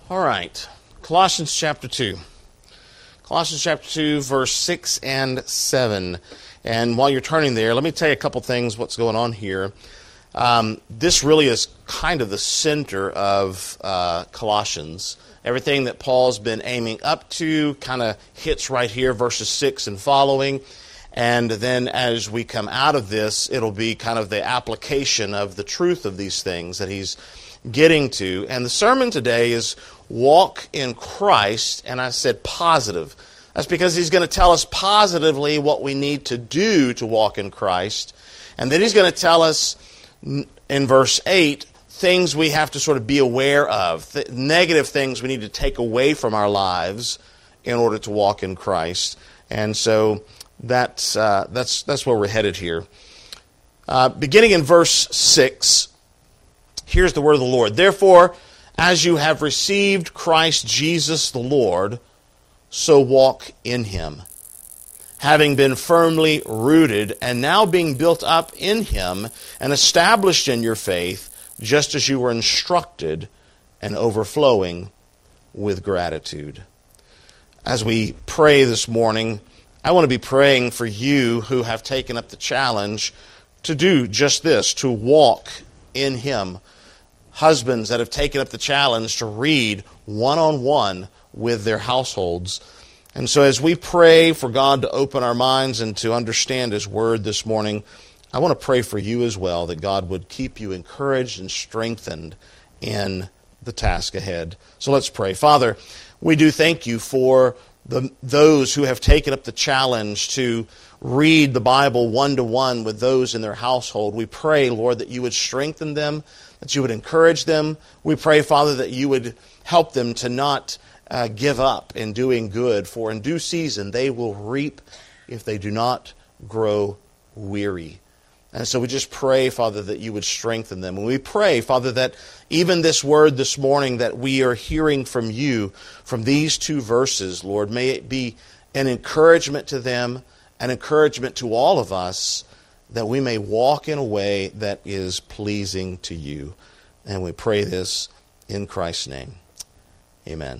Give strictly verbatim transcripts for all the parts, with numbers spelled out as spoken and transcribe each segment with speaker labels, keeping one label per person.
Speaker 1: All right, Colossians chapter two. Colossians chapter two, verse six and seven. And while you're turning there, let me tell you a couple things, what's going on here. Um, this really is kind of the center of uh, Colossians. Everything that Paul's been aiming up to kind of hits right here, verses six and following. And then as we come out of this, it'll be kind of the application of the truth of these things that he's getting to. And the sermon today is walk in Christ, and I said positive. That's because he's going to tell us positively what we need to do to walk in Christ. And then he's going to tell us in verse eight things we have to sort of be aware of, th- negative things we need to take away from our lives in order to walk in Christ. And so that's uh, that's that's where we're headed here. Uh, beginning in verse six, here's the word of the Lord. Therefore, as you have received Christ Jesus the Lord, so walk in him, having been firmly rooted and now being built up in him and established in your faith, just as you were instructed, and overflowing with gratitude. As we pray this morning, I want to be praying for you who have taken up the challenge to do just this, to walk in him. Husbands that have taken up the challenge to read one-on-one with their households. And so as we pray for God to open our minds and to understand his word this morning, I want to pray for you as well, that God would keep you encouraged and strengthened in the task ahead. So let's pray. Father, we do thank you for the, those who have taken up the challenge to read the Bible one-to-one with those in their household. We pray, Lord, that you would strengthen them, that you would encourage them. We pray, Father, that you would help them to not uh, give up in doing good, for in due season they will reap if they do not grow weary. And so we just pray, Father, that you would strengthen them. And we pray, Father, that even this word this morning that we are hearing from you, from these two verses, Lord, may it be an encouragement to them, an encouragement to all of us, that we may walk in a way that is pleasing to you. And we pray this in Christ's name. Amen.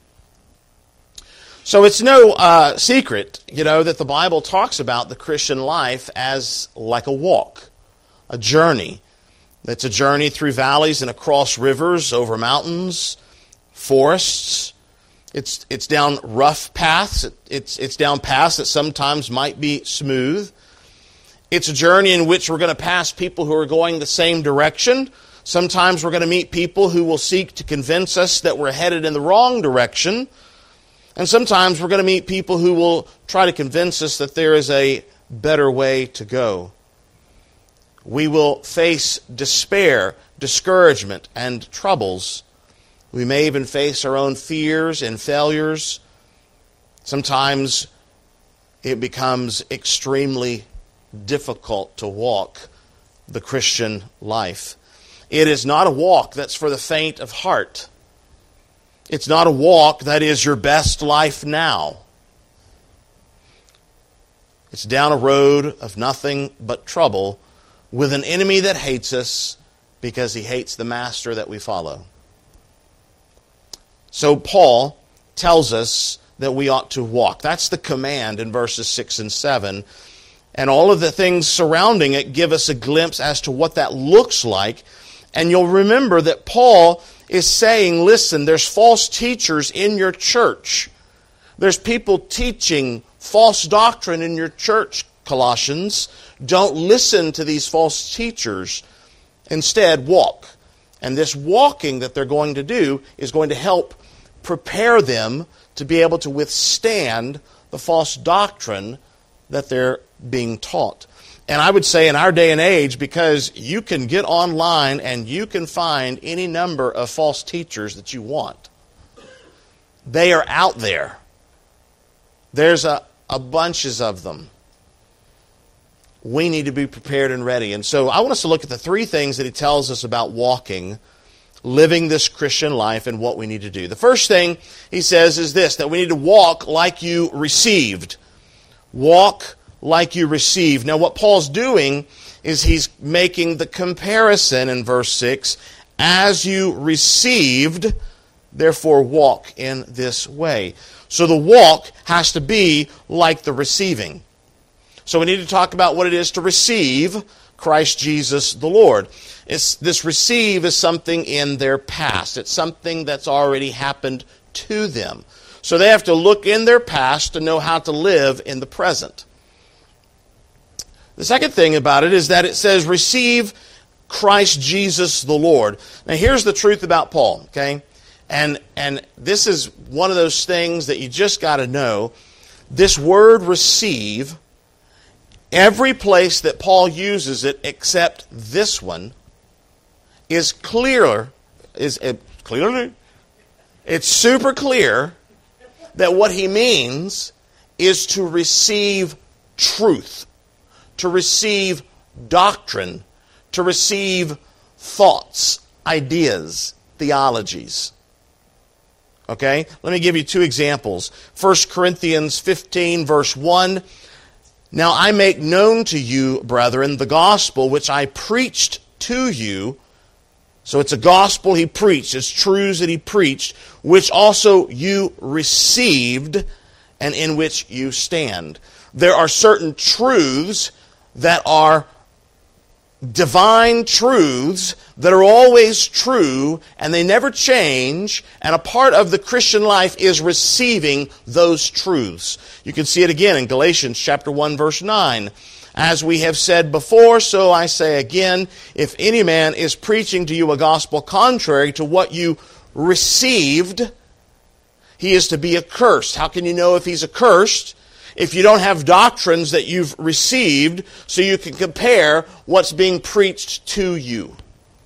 Speaker 1: So it's no uh, secret, you know, that the Bible talks about the Christian life as like a walk, a journey. It's a journey through valleys and across rivers, over mountains, forests. It's it's down rough paths. It's it's down paths that sometimes might be smooth. It's a journey in which we're going to pass people who are going the same direction. Sometimes we're going to meet people who will seek to convince us that we're headed in the wrong direction. And sometimes we're going to meet people who will try to convince us that there is a better way to go. We will face despair, discouragement, and troubles. We may even face our own fears and failures. Sometimes it becomes extremely difficult to walk the Christian life. It is not a walk that's for the faint of heart. It's not a walk that is your best life now. It's down a road of nothing but trouble with an enemy that hates us because he hates the master that we follow. So Paul tells us that we ought to walk. That's the command in verses six and seven. And all of the things surrounding it give us a glimpse as to what that looks like. And you'll remember that Paul is saying, listen, there's false teachers in your church. There's people teaching false doctrine in your church, Colossians. Don't listen to these false teachers. Instead, walk. And this walking that they're going to do is going to help prepare them to be able to withstand the false doctrine that they're being taught. And I would say in our day and age, because you can get online and you can find any number of false teachers that you want. They are out there. There's a, a bunches of them. We need to be prepared and ready. And so I want us to look at the three things that he tells us about walking, living this Christian life, and what we need to do. The first thing he says is this, that we need to walk like you received. Walk like you received. Now what Paul's doing is he's making the comparison in verse six. As you received Therefore, walk in this way. So the walk has to be like the receiving. So we need to talk about what it is to receive Christ Jesus the Lord. It's, this receive is something in their past. It's something that's already happened to them. So they have to look in their past to know how to live in the present. The second thing about it is that it says, receive Christ Jesus the Lord. Now here's the truth about Paul, okay? And, and this is one of those things that you just got to know. This word receive, every place that Paul uses it except this one, is clearer, is it clearly? It's super clear that what he means is to receive truth, to receive doctrine, to receive thoughts, ideas, theologies. Okay? Let me give you two examples. First Corinthians fifteen, verse one. Now I make known to you, brethren, the gospel which I preached to you. So it's a gospel he preached. It's truths that he preached, which also you received and in which you stand. There are certain truths that are divine truths that are always true and they never change, and a part of the Christian life is receiving those truths. You can see it again in Galatians chapter one, verse nine. As we have said before, so I say again, if any man is preaching to you a gospel contrary to what you received, he is to be accursed. How can you know if he's accursed? If you don't have doctrines that you've received so you can compare what's being preached to you.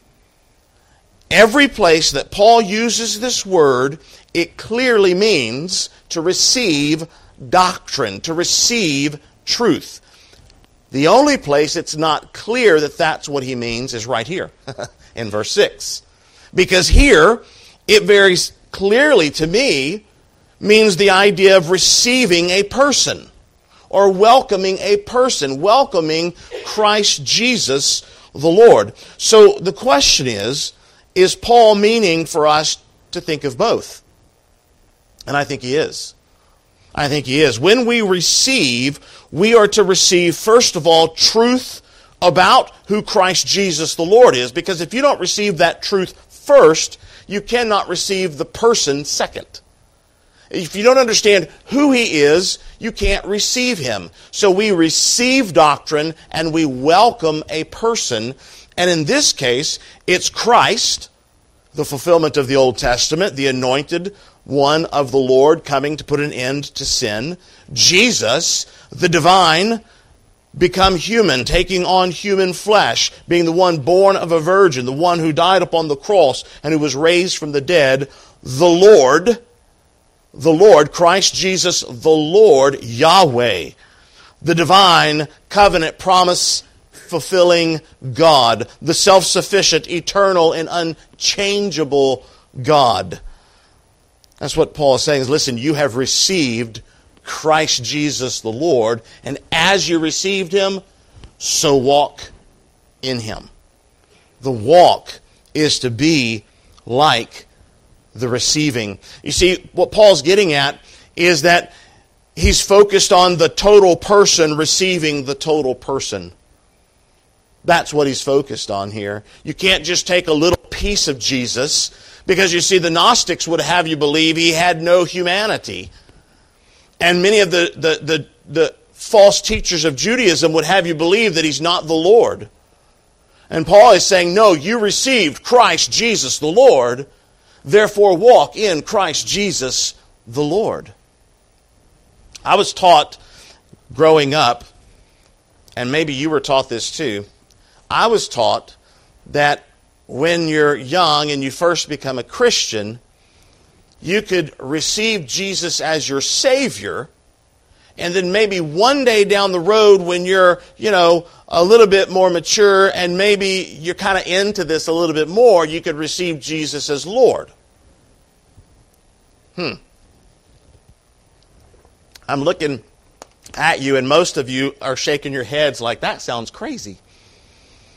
Speaker 1: Every place that Paul uses this word, it clearly means to receive doctrine, to receive truth. The only place it's not clear that that's what he means is right here in verse six. Because here, it very clearly to me means the idea of receiving a person or welcoming a person, welcoming Christ Jesus the Lord. So the question is, is Paul meaning for us to think of both? And I think he is. I think he is. When we receive, we are to receive, first of all, truth about who Christ Jesus the Lord is. Because if you don't receive that truth first, you cannot receive the person second. If you don't understand who he is, you can't receive him. So we receive doctrine and we welcome a person. And in this case, it's Christ, the fulfillment of the Old Testament, the anointed one of the Lord coming to put an end to sin. Jesus, the divine, become human, taking on human flesh, being the one born of a virgin, the one who died upon the cross and who was raised from the dead, the Lord, the Lord, Christ Jesus, the Lord, Yahweh, the divine covenant promise fulfilling God, the self-sufficient, eternal, and unchangeable God. That's what Paul is saying is, listen, you have received Christ Jesus the Lord, and as you received him, so walk in him. The walk is to be like the receiving. You see, what Paul's getting at is that he's focused on the total person receiving the total person. That's what he's focused on here. You can't just take a little piece of Jesus, because you see, the Gnostics would have you believe he had no humanity. And many of the, the, the, the false teachers of Judaism would have you believe that he's not the Lord. And Paul is saying, no, you received Christ Jesus the Lord, therefore walk in Christ Jesus the Lord. I was taught growing up, and maybe you were taught this too, I was taught that when you're young and you first become a Christian, you could receive Jesus as your Savior, and then maybe one day down the road when you're, you know, a little bit more mature and maybe you're kind of into this a little bit more, you could receive Jesus as Lord. Hmm. I'm looking at you, and most of you are shaking your heads like, that sounds crazy.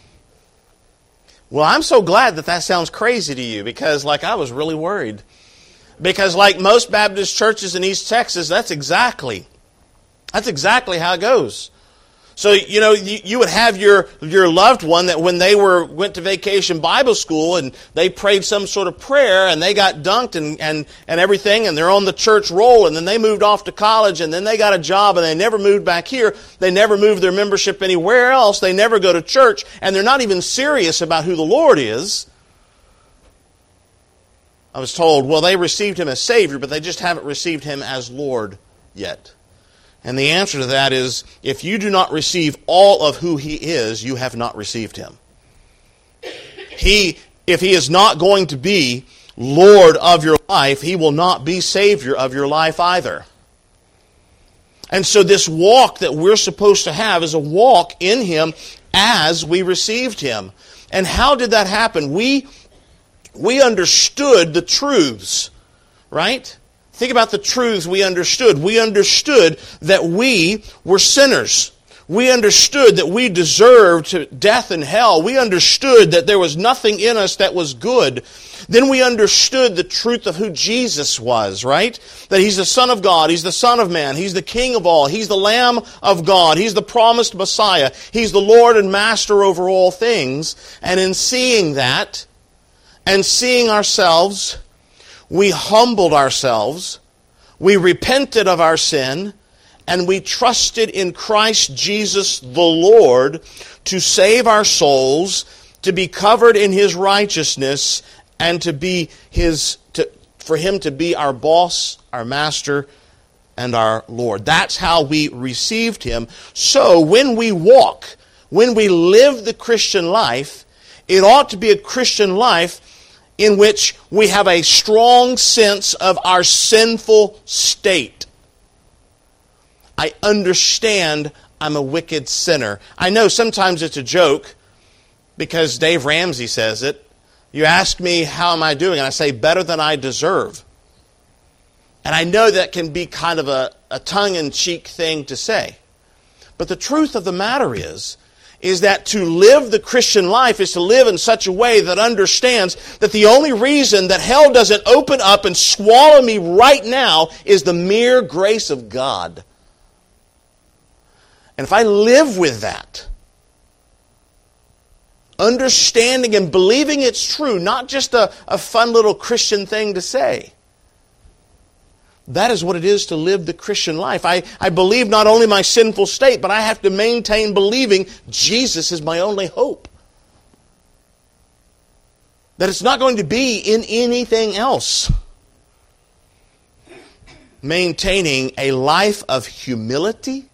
Speaker 1: Well, I'm so glad that that sounds crazy to you, because like I was really worried. Because like most Baptist churches in East Texas, that's exactly, that's exactly how it goes. So, you know, you, you would have your, your loved one that when they were went to vacation Bible school and they prayed some sort of prayer and they got dunked and, and, and everything and they're on the church roll and then they moved off to college and then they got a job and they never moved back here. They never moved their membership anywhere else. They never go to church and they're not even serious about who the Lord is. I was told, well, they received Him as Savior, but they just haven't received Him as Lord yet. And the answer to that is, if you do not receive all of who He is, you have not received Him. He, if He is not going to be Lord of your life, He will not be Savior of your life either. And so this walk that we're supposed to have is a walk in Him as we received Him. And how did that happen? We, we understood the truths, right? Think about the truths we understood. We understood that we were sinners. We understood that we deserved death and hell. We understood that there was nothing in us that was good. Then we understood the truth of who Jesus was, right? That He's the Son of God. He's the Son of Man. He's the King of all. He's the Lamb of God. He's the promised Messiah. He's the Lord and Master over all things. And in seeing that, and seeing ourselves, we humbled ourselves, we repented of our sin, and we trusted in Christ Jesus the Lord to save our souls, to be covered in His righteousness, and to be His, to, for Him to be our boss, our master, and our Lord. That's how we received Him. So when we walk, when we live the Christian life, it ought to be a Christian life in which we have a strong sense of our sinful state. I understand I'm a wicked sinner. I know sometimes it's a joke because Dave Ramsey says it. You ask me, how am I doing? And I say, better than I deserve. And I know that can be kind of a, a tongue-in-cheek thing to say. But the truth of the matter is, is that to live the Christian life is to live in such a way that understands that the only reason that hell doesn't open up and swallow me right now is the mere grace of God. And if I live with that, understanding and believing it's true, not just a, a fun little Christian thing to say, that is what it is to live the Christian life. I, I believe not only my sinful state, but I have to maintain believing Jesus is my only hope. That it's not going to be in anything else. Maintaining a life of humility,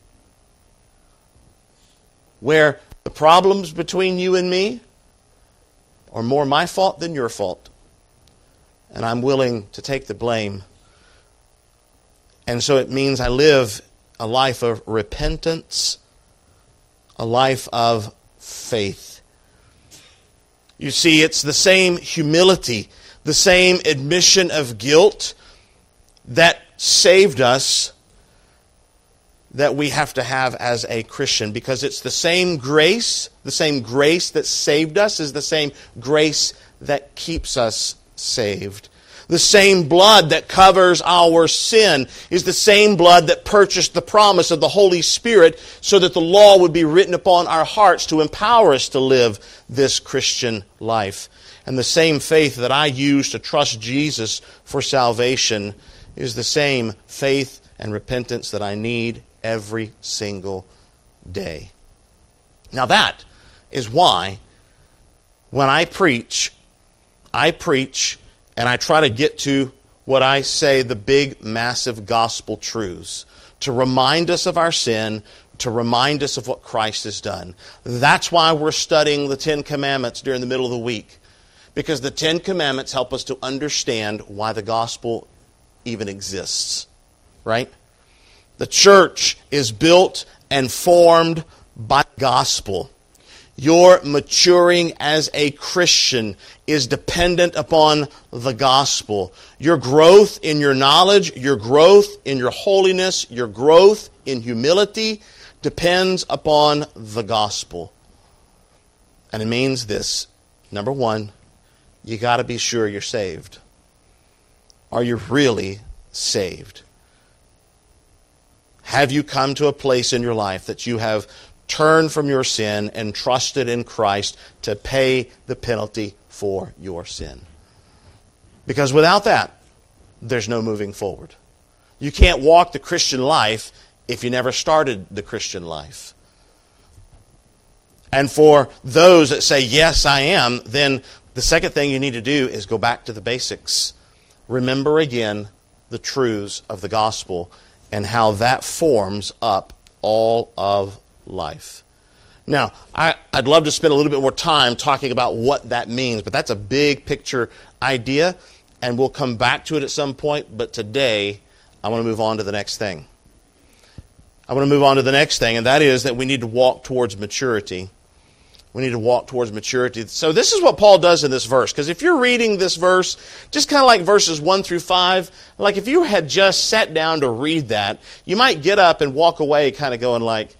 Speaker 1: where the problems between you and me are more my fault than your fault. And I'm willing to take the blame. And so it means I live a life of repentance, a life of faith. You see, it's the same humility, the same admission of guilt that saved us that we have to have as a Christian, because it's the same grace, the same grace that saved us is the same grace that keeps us saved. The same blood that covers our sin is the same blood that purchased the promise of the Holy Spirit so that the law would be written upon our hearts to empower us to live this Christian life. And the same faith that I use to trust Jesus for salvation is the same faith and repentance that I need every single day. Now that is why when I preach, I preach and I try to get to what I say the big, massive gospel truths to remind us of our sin, to remind us of what Christ has done. That's why we're studying the Ten Commandments during the middle of the week, because the Ten Commandments help us to understand why the gospel even exists, right? The church is built and formed by the gospel. Your maturing as a Christian is dependent upon the gospel. Your growth in your knowledge, your growth in your holiness, your growth in humility depends upon the gospel. And it means this. Number one, you got to be sure you're saved. Are you really saved? Have you come to a place in your life that you have turned from your sin and trusted in Christ to pay the penalty for your sin? Because without that, there's no moving forward. You can't walk the Christian life if you never started the Christian life. And for those that say, yes, I am, then the second thing you need to do is go back to the basics. Remember again the truths of the gospel and how that forms up all of life. Now, I, I'd love to spend a little bit more time talking about what that means, but that's a big picture idea, and we'll come back to it at some point. But today, I want to move on to the next thing. I want to move on to the next thing, and that is that we need to walk towards maturity. We need to walk towards maturity. So this is what Paul does in this verse. Because if you're reading this verse, just kind of like verses one through five, like if you had just sat down to read that, you might get up and walk away kind of going like,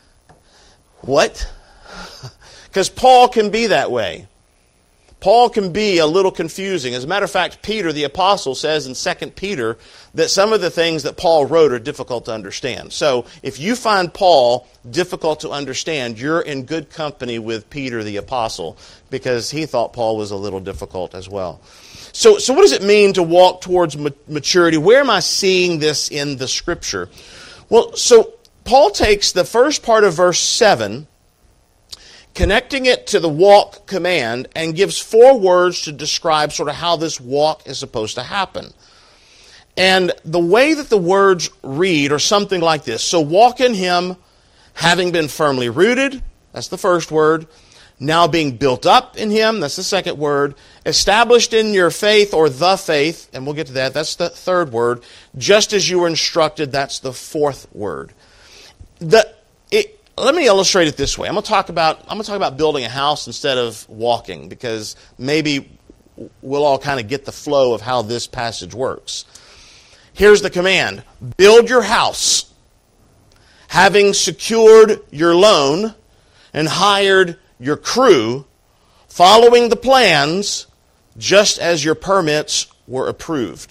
Speaker 1: what? Because Paul can be that way. Paul can be a little confusing. As a matter of fact, Peter, the apostle, says in Second Peter that some of the things that Paul wrote are difficult to understand. So if you find Paul difficult to understand, you're in good company with Peter, the apostle, because he thought Paul was a little difficult as well. So, so what does it mean to walk towards maturity? Where am I seeing this in the Scripture? Well, so Paul takes the first part of verse seven, connecting it to the walk command, and gives four words to describe sort of how this walk is supposed to happen. And the way that the words read are something like this. So walk in him, having been firmly rooted, that's the first word. Now being built up in him, that's the second word. Established in your faith, or the faith, and we'll get to that, that's the third word. Just as you were instructed, that's the fourth word. The it, Let me illustrate it this way. I'm going to talk about I'm going to talk about building a house instead of walking, because maybe we'll all kind of get the flow of how this passage works. Here's the command: build your house, having secured your loan and hired your crew, following the plans just as your permits were approved.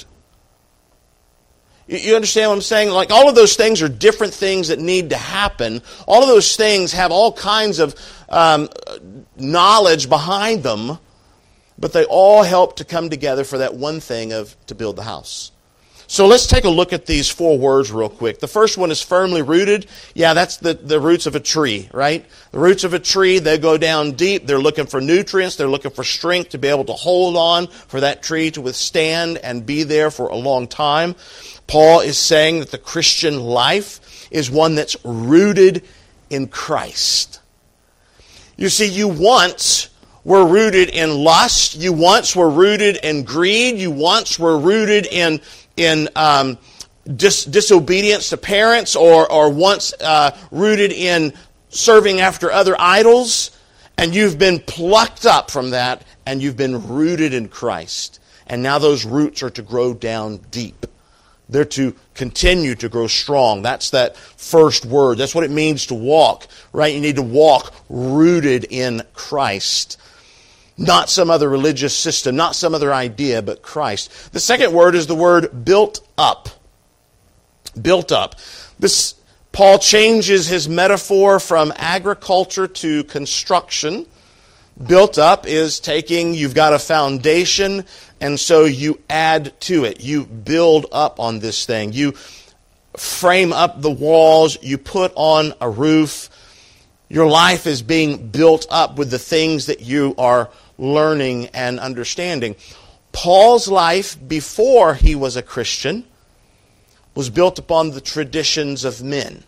Speaker 1: You understand what I'm saying? Like, all of those things are different things that need to happen. All of those things have all kinds of um, knowledge behind them, but they all help to come together for that one thing of to build the house. So let's take a look at these four words real quick. The first one is firmly rooted. Yeah, that's the, the roots of a tree, right? The roots of a tree, they go down deep. They're looking for nutrients. They're looking for strength to be able to hold on, for that tree to withstand and be there for a long time. Paul is saying that the Christian life is one that's rooted in Christ. You see, you once were rooted in lust. You once were rooted in greed. You once were rooted in in um, dis- disobedience to parents, or, or once uh, rooted in serving after other idols. And you've been plucked up from that, and you've been rooted in Christ. And now those roots are to grow down deep. They're to continue to grow strong. That's that first word. That's what it means to walk, right? You need to walk rooted in Christ. Not some other religious system, not some other idea, but Christ. The second word is the word built up. Built up. This Paul changes his metaphor from agriculture to construction. Built up is taking, you've got a foundation, and so you add to it. You build up on this thing. You frame up the walls. You put on a roof. Your life is being built up with the things that you are learning and understanding. Paul's life before he was a Christian was built upon the traditions of men.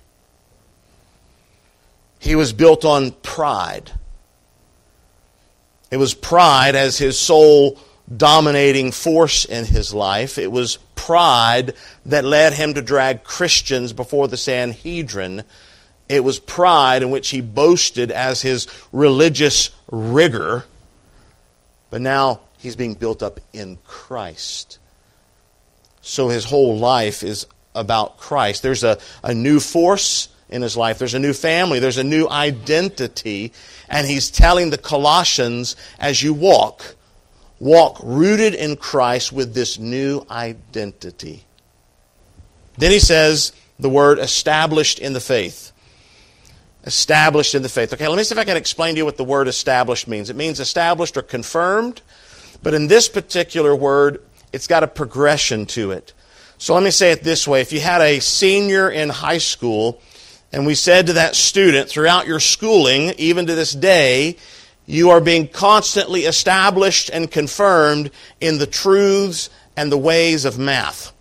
Speaker 1: He was built on pride. It was pride as his sole dominating force in his life. It was pride that led him to drag Christians before the Sanhedrin. It was pride in which he boasted as his religious rigor. But now he's being built up in Christ. So his whole life is about Christ. There's a, a new force in his life. There's a new family. There's a new identity. And he's telling the Colossians, as you walk, walk rooted in Christ with this new identity. Then he says the word established in the faith. Established in the faith. Okay, let me see if I can explain to you what the word established means. It means established or confirmed, but in this particular word, it's got a progression to it. So let me say it this way. If you had a senior in high school, and we said to that student, throughout your schooling, even to this day, you are being constantly established and confirmed in the truths and the ways of math.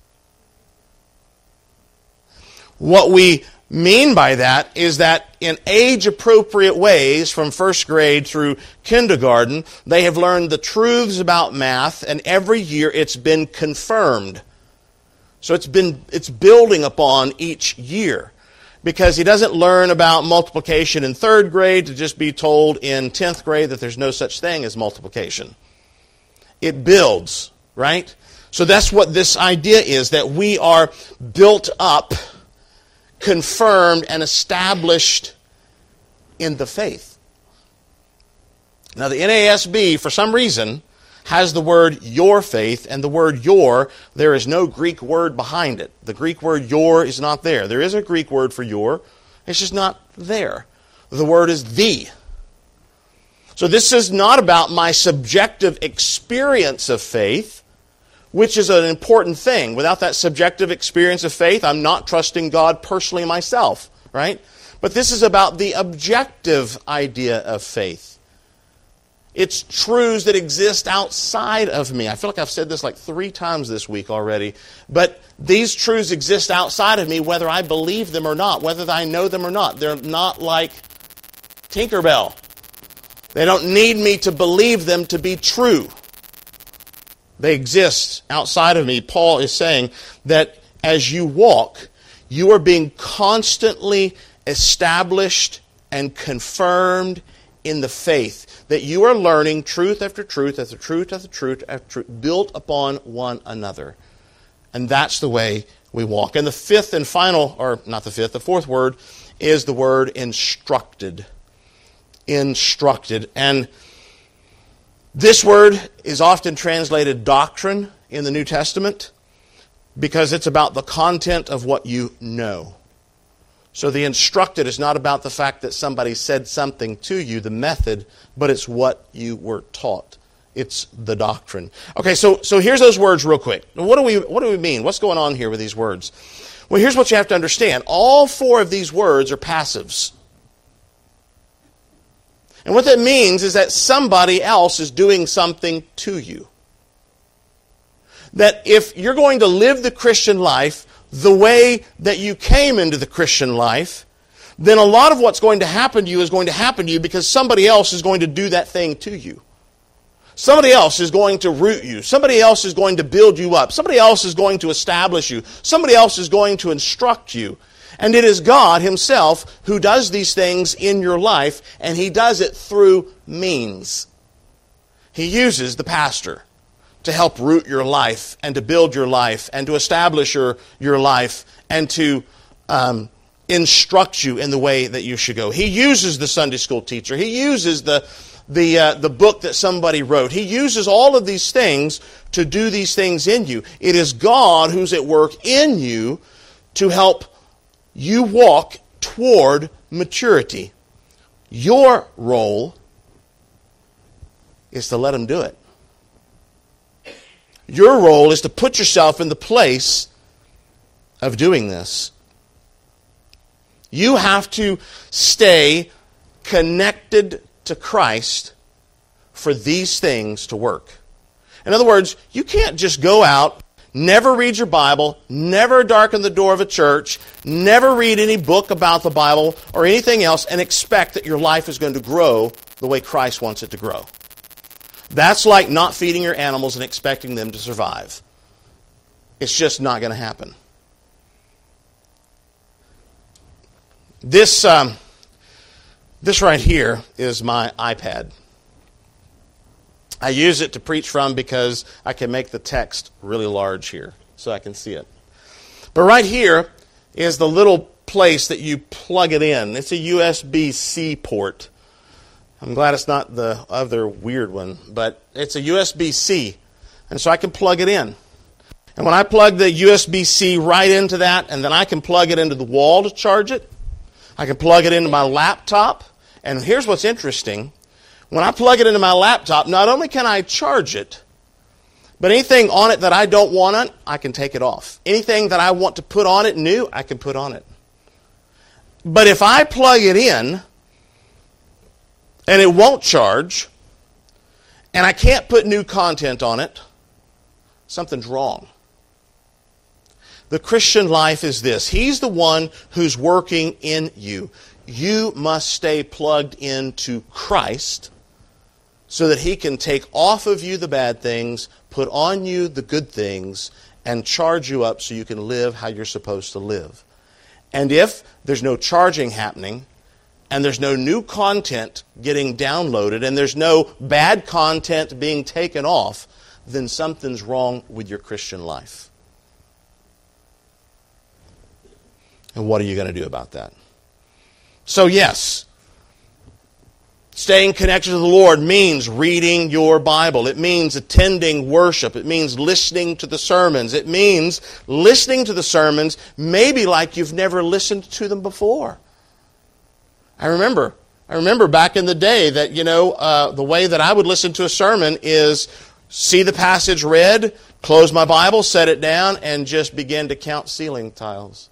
Speaker 1: What we mean by that is that in age-appropriate ways, from first grade through kindergarten, they have learned the truths about math, and every year it's been confirmed. So it's been it's building upon each year. Because he doesn't learn about multiplication in third grade to just be told in tenth grade that there's no such thing as multiplication. It builds, right? So that's what this idea is, that we are built up, confirmed, and established in the faith. Now the N A S B, for some reason, has the word your faith, and the word your, there is no Greek word behind it. The Greek word your is not there. There is a Greek word for your, it's just not there. The word is the. So this is not about my subjective experience of faith, which is an important thing. Without that subjective experience of faith, I'm not trusting God personally myself, right? But this is about the objective idea of faith. It's truths that exist outside of me. I feel like I've said this like three times this week already. But these truths exist outside of me whether I believe them or not, whether I know them or not. They're not like Tinkerbell. They don't need me to believe them to be true. They exist outside of me. Paul is saying that as you walk, you are being constantly established and confirmed in the faith. That you are learning truth after truth after truth after truth after truth, built upon one another. And that's the way we walk. And the fifth and final, or not the fifth, the fourth word is the word instructed. Instructed. And this word is often translated doctrine in the New Testament because it's about the content of what you know. So the instructed is not about the fact that somebody said something to you, the method, but it's what you were taught. It's the doctrine. Okay, so so here's those words real quick. What do we what do we mean? What's going on here with these words? Well, here's what you have to understand. All four of these words are passives. And what that means is that somebody else is doing something to you. That if you're going to live the Christian life the way that you came into the Christian life, then a lot of what's going to happen to you is going to happen to you because somebody else is going to do that thing to you. Somebody else is going to root you. Somebody else is going to build you up. Somebody else is going to establish you. Somebody else is going to instruct you. And it is God Himself who does these things in your life, and He does it through means. He uses the pastor to help root your life and to build your life and to establish your, your life and to um, instruct you in the way that you should go. He uses the Sunday school teacher. He uses the, the, uh, the book that somebody wrote. He uses all of these things to do these things in you. It is God who's at work in you to help you walk toward maturity. Your role is to let Him do it. Your role is to put yourself in the place of doing this. You have to stay connected to Christ for these things to work. In other words, you can't just go out, never read your Bible, never darken the door of a church, never read any book about the Bible or anything else and expect that your life is going to grow the way Christ wants it to grow. That's like not feeding your animals and expecting them to survive. It's just not going to happen. This, um, this right here is my iPad. I use it to preach from because I can make the text really large here so I can see it. But right here is the little place that you plug it in. It's a U S B C port. I'm glad it's not the other weird one, but it's a U S B C, and so I can plug it in. And when I plug the U S B C right into that, and then I can plug it into the wall to charge it, I can plug it into my laptop, and here's what's interesting. When I plug it into my laptop, not only can I charge it, but anything on it that I don't want on, I can take it off. Anything that I want to put on it new, I can put on it. But if I plug it in, and it won't charge, and I can't put new content on it, something's wrong. The Christian life is this. He's the one who's working in you. You must stay plugged into Christ so that He can take off of you the bad things, put on you the good things, and charge you up so you can live how you're supposed to live. And if there's no charging happening, and there's no new content getting downloaded, and there's no bad content being taken off, then something's wrong with your Christian life. And what are you going to do about that? So yes, staying connected to the Lord means reading your Bible. It means attending worship. It means listening to the sermons. It means listening to the sermons maybe like you've never listened to them before. I remember, I remember back in the day that, you know, uh, the way that I would listen to a sermon is see the passage read, close my Bible, set it down, and just begin to count ceiling tiles.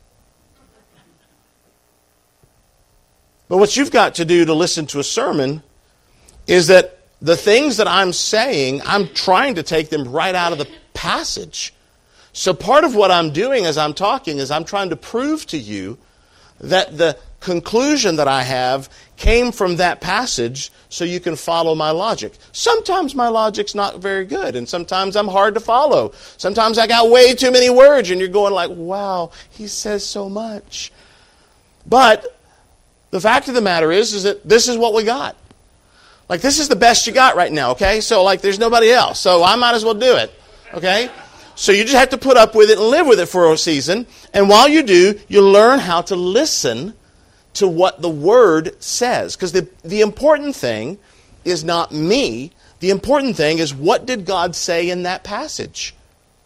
Speaker 1: But what you've got to do to listen to a sermon is that the things that I'm saying, I'm trying to take them right out of the passage. So part of what I'm doing as I'm talking is I'm trying to prove to you that the conclusion that I have came from that passage so you can follow my logic. Sometimes my logic's not very good, and sometimes I'm hard to follow. Sometimes I got way too many words, and you're going like, wow, he says so much. But the fact of the matter is, is that this is what we got. Like, this is the best you got right now, okay? So, like, there's nobody else, so I might as well do it, okay? So you just have to put up with it and live with it for a season, and while you do, you learn how to listen to what the Word says. Because the, the important thing is not me. The important thing is, what did God say in that passage?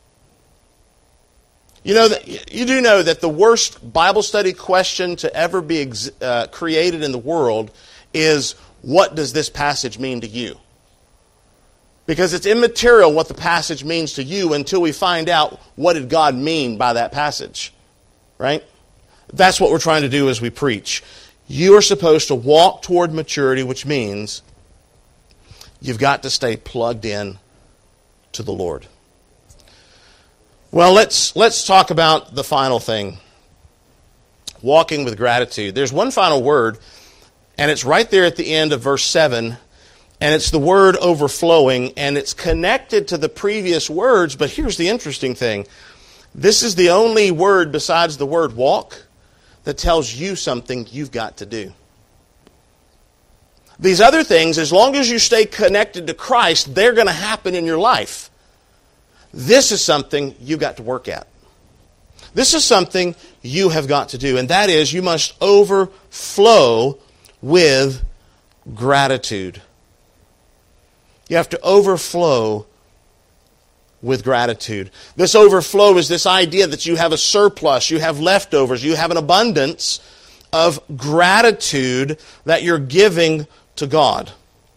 Speaker 1: You know, that, you do know that the worst Bible study question to ever be ex, uh, created in the world is, what does this passage mean to you? Because it's immaterial what the passage means to you until we find out what did God mean by that passage. Right? That's what we're trying to do as we preach. You are supposed to walk toward maturity, which means you've got to stay plugged in to the Lord. Well, let's let's talk about the final thing. Walking with gratitude. There's one final word, and it's right there at the end of verse seven, and it's the word overflowing, and it's connected to the previous words, but here's the interesting thing. This is the only word besides the word walk that tells you something you've got to do. These other things, as long as you stay connected to Christ, they're going to happen in your life. This is something you've got to work at. This is something you have got to do, and that is you must overflow with gratitude. You have to overflow with gratitude. This overflow is this idea that you have a surplus, you have leftovers, you have an abundance of gratitude that you're giving to God.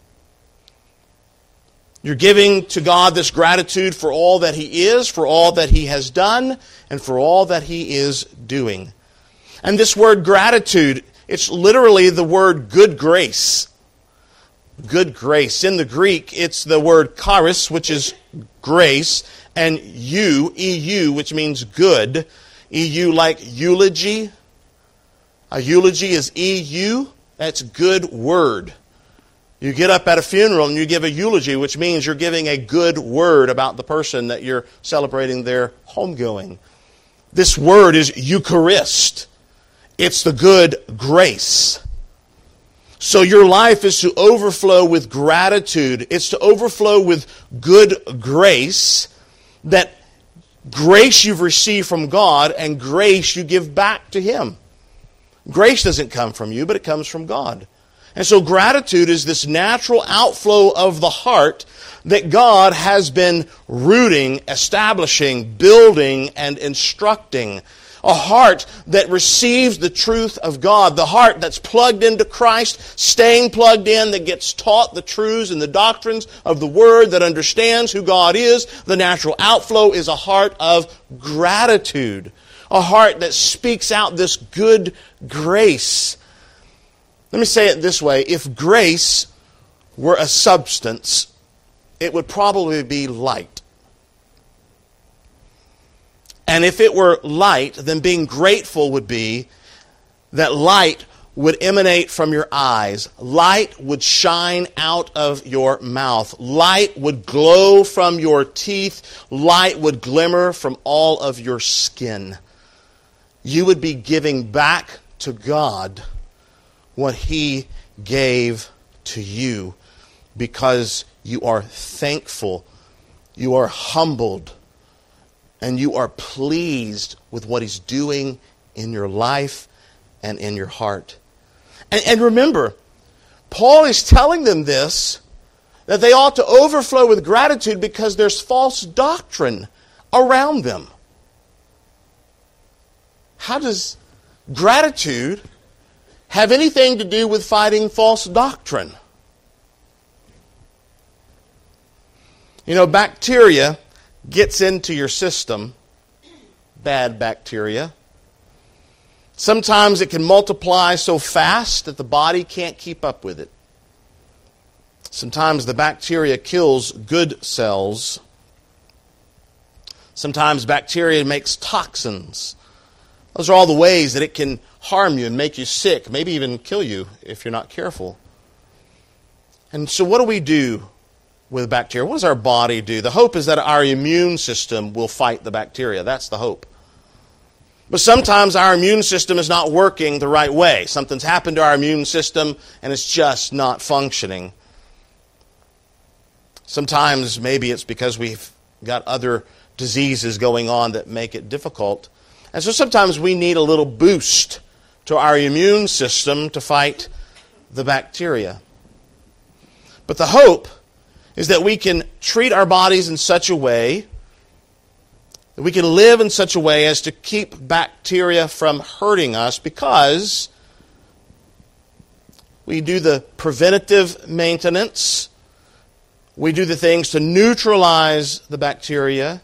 Speaker 1: You're giving to God this gratitude for all that He is, for all that He has done, and for all that He is doing. And this word gratitude, it's literally the word good grace. Good grace. In the Greek, it's the word charis, which is grace, and eu, E U, which means good. E U like eulogy. A eulogy is E U. That's good word. You get up at a funeral and you give a eulogy, which means you're giving a good word about the person that you're celebrating their homegoing. This word is Eucharist. It's the good grace. So your life is to overflow with gratitude. It's to overflow with good grace, that grace you've received from God and grace you give back to Him. Grace doesn't come from you, but it comes from God. And so gratitude is this natural outflow of the heart that God has been rooting, establishing, building, and instructing. A heart that receives the truth of God. The heart that's plugged into Christ, staying plugged in, that gets taught the truths and the doctrines of the Word, that understands who God is. The natural outflow is a heart of gratitude. A heart that speaks out this good grace. Let me say it this way. If grace were a substance, it would probably be light. And if it were light, then being grateful would be that light would emanate from your eyes. Light would shine out of your mouth. Light would glow from your teeth. Light would glimmer from all of your skin. You would be giving back to God what He gave to you because you are thankful, you are humbled, and you are pleased with what He's doing in your life and in your heart. And, and remember, Paul is telling them this, that they ought to overflow with gratitude because there's false doctrine around them. How does gratitude have anything to do with fighting false doctrine? You know, bacteria gets into your system, bad bacteria. Sometimes it can multiply so fast that the body can't keep up with it. Sometimes the bacteria kills good cells. Sometimes bacteria makes toxins. Those are all the ways that it can harm you and make you sick, maybe even kill you if you're not careful. And so what do we do with bacteria? What does our body do? The hope is that our immune system will fight the bacteria. That's the hope. But sometimes our immune system is not working the right way. Something's happened to our immune system and it's just not functioning. Sometimes maybe it's because we've got other diseases going on that make it difficult. And so sometimes we need a little boost to our immune system to fight the bacteria. But the hope is that we can treat our bodies in such a way, that we can live in such a way as to keep bacteria from hurting us because we do the preventative maintenance, we do the things to neutralize the bacteria,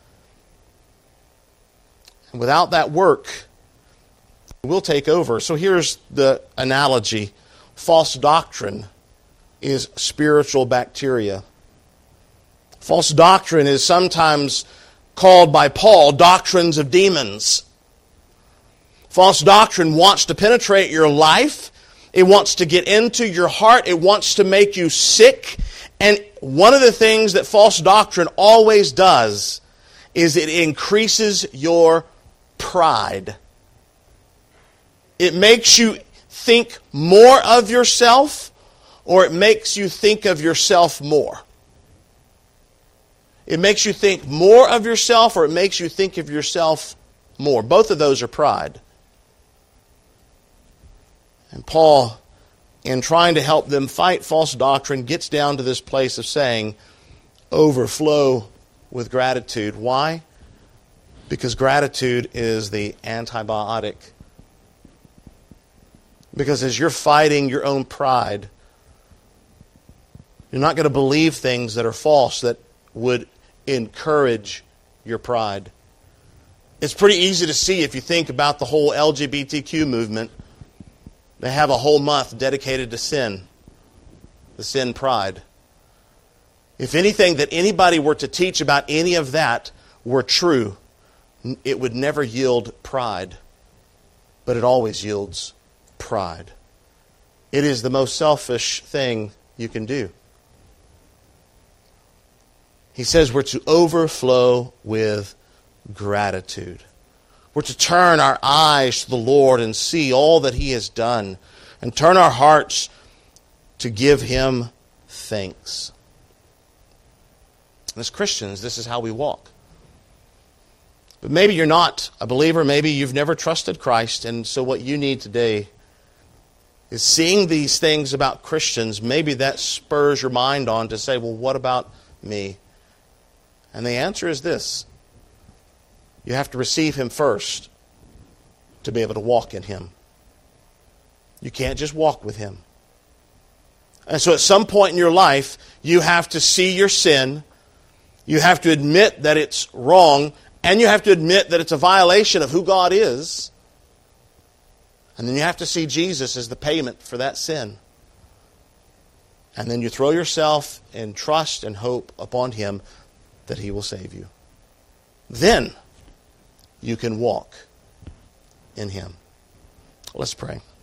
Speaker 1: and without that work, we'll take over. So here's the analogy. False doctrine is spiritual bacteria. False doctrine is sometimes called by Paul doctrines of demons. False doctrine wants to penetrate your life. It wants to get into your heart. It wants to make you sick. And one of the things that false doctrine always does is it increases your pride. It makes you think more of yourself, or it makes you think of yourself more. It makes you think more of yourself, or it makes you think of yourself more. Both of those are pride. And Paul, in trying to help them fight false doctrine, gets down to this place of saying, overflow with gratitude. Why? Because gratitude is the antibiotic. Because as you're fighting your own pride, you're not going to believe things that are false that would encourage your pride. It's pretty easy to see if you think about the whole L G B T Q movement. They have a whole month dedicated to sin, the sin pride. If anything that anybody were to teach about any of that were true, it would never yield pride, but it always yields pride. It is the most selfish thing you can do. He says we're to overflow with gratitude. We're to turn our eyes to the Lord and see all that He has done, and turn our hearts to give Him thanks. As Christians, this is how we walk. But maybe you're not a believer, maybe you've never trusted Christ, and so what you need today is seeing these things about Christians, maybe that spurs your mind on to say, well, what about me? And the answer is this. You have to receive Him first to be able to walk in Him. You can't just walk with Him. And so at some point in your life, you have to see your sin, you have to admit that it's wrong, and you have to admit that it's a violation of who God is. And then you have to see Jesus as the payment for that sin. And then you throw yourself in trust and hope upon Him that He will save you. Then you can walk in Him. Let's pray.